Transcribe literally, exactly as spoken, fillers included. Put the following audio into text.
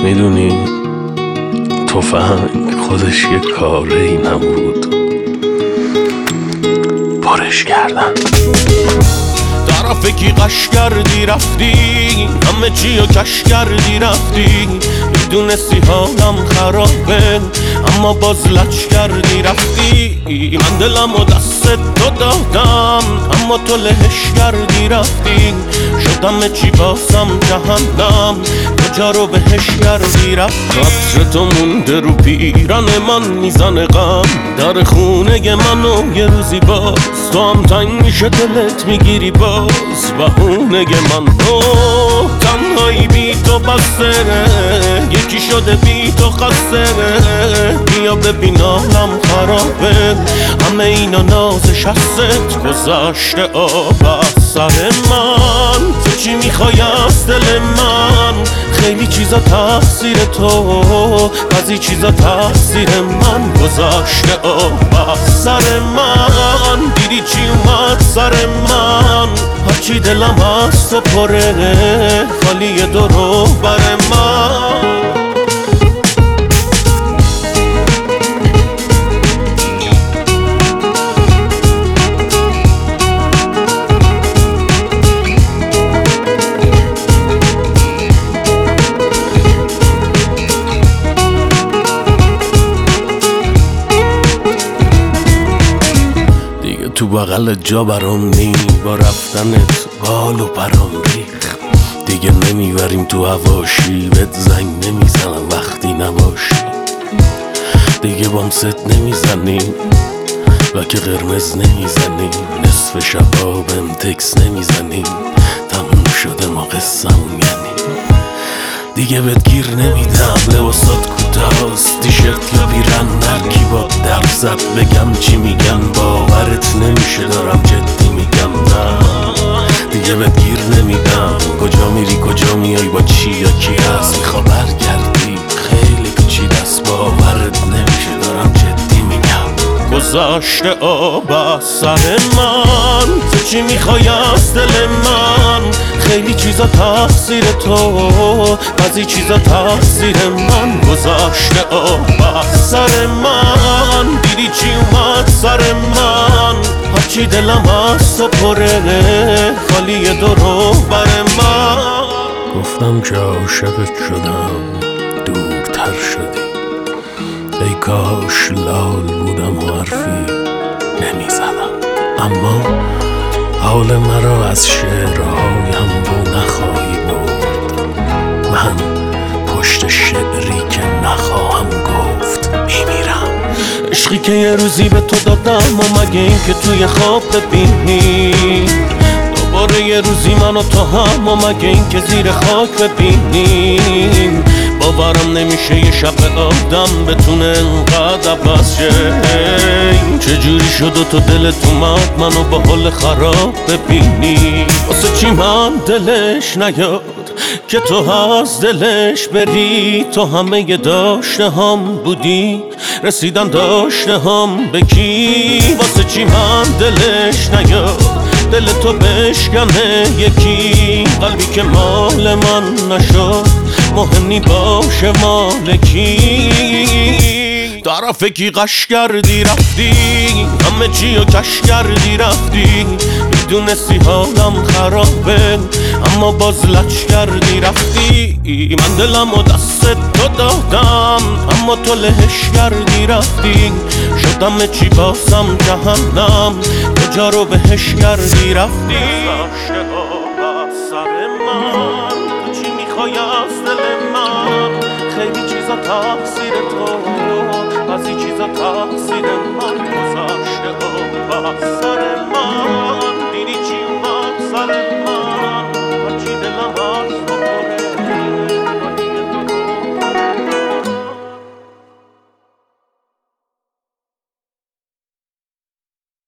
میدونی تفنگ خودش یه کاری نبود، پرش کردن. طرف کی قش کردی رفتی، همه چی رو کش کردی رفتی. میدونستی حالم خرابه اما باز لچ کردی رفتی. من دلم و دست تو دادم اما تو لهش کردی رفتی. شدم چی بازم جهنم، کجا رو بهش کردی رفتی. قطر تو مونده رو پیرن من میزنه غم در خونه منو یه روزی باز. تو هم تنگ میشه دلت میگیری باز بهونه من. تو تنهایی بی تو بسره، یکی شده بی تو خسره. بیا ببین حالم خرابه، همه اینا نازش هست گذشته آب از سر من. تو چی میخوای از دل من؟ خیلی چیزا تقصیر تو، بعضی چیزا تقصیر من. گذشته آب از سر من، دیدی چی اومد سر من. هرچی دلم از تو پره، خالی درو بر من. تو بغل جا برام نی، با رفتنت بال و پرام ریخ. دیگه نمیبریم تو هواشی، بهت زنگ نمیزنم وقتی نباشی. دیگه بام ست نمیزنیم و که قرمز نمیزنیم. نصف شبا بهم تکس نمیزنیم، تموم شده ما قصه‌مون یعنی. دیگه بهت گیر نمیدم، لباسات کوتاست، تیشرت یا پیرن. هرکی با درد زد بگم چی میگن، باورت نمیشه دارم جدی میگم. نه دیگه بهت گیر نمیدم، کجا میری کجا میای با چی یا کی هست. میخوا برگردی خیلی پیچیده‌ست، باورت نمیشه دارم جدی میگم. گذشته آب از سر من، تو چی میخوای از دل من؟ خیلی چیزا تقصیر تو، بعضی چیزا تقصیر من. گذشته آب از سر من، دیدی چی اومد سر من. هرچی دلم از تو پره، خالی درو بر من. گفتم که عاشقت شدم، دورتر شدی. ای کاش لال بودم و حرفی نمیزدم. اما حال مرا از شعرهایم بو نخواهی برد. من پشت شعری که نخواهم گفت میمیرم. عشقی که یه روزی به تو دادم و مگه این که توی خواب ببینی دوباره یه روزی من و تو هم، و مگه این که زیر خاک ببینیم. باورم نمیشه یه شب آدم بتونه انقدر عوض شه. چجوری شد و تو دلت اومد منو با حال خراب ببینی. واسه چی من دلش نیاد که تو از دلش بری. تو همه ی داشته هم بودی، رسیدن داشته هم به کی. واسه چی من دلش نیاد دل تو بشکنه یکی. قلبی که مال من نشد مهم نی باشه مال کی. طرف کی قش کردی رفتی، همه چی رو کش کردی رفتی. میدونستی حالم خرابه اما باز لچ کردی رفتی. من دلم و دست تو دادم اما تو لهش کردی رفتی. شدم چی بازم جهنم، کجا رو بهش کردی رفتی. گذشته آب از سر من، تو چی میخوای از دل من؟ خیلی چیزا تقصیر تو، بعضی چیزا تقصیر من. گذشته آب از سر من.